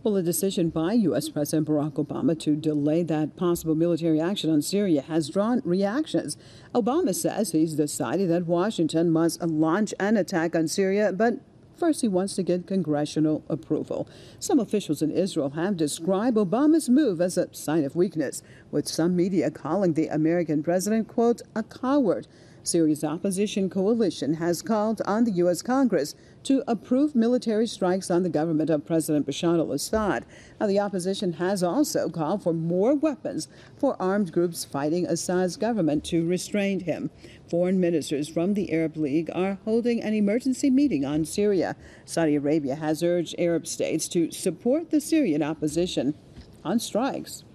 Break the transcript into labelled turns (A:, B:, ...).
A: Well, a decision by U.S. President Barack Obama to delay that possible military action on Syria has drawn reactions. Obama says he's decided that Washington must launch an attack on Syria, but first he wants to get congressional approval. Some officials in Israel have described Obama's move as a sign of weakness, with some media calling the American president, quote, a coward. Syria's opposition coalition has called on the U.S. Congress to approve military strikes on the government of President Bashar al-Assad. Now, the opposition has also called for more weapons for armed groups fighting Assad's government to restrain him. Foreign ministers from the Arab League are holding an emergency meeting on Syria. Saudi Arabia has urged Arab states to support the Syrian opposition on strikes.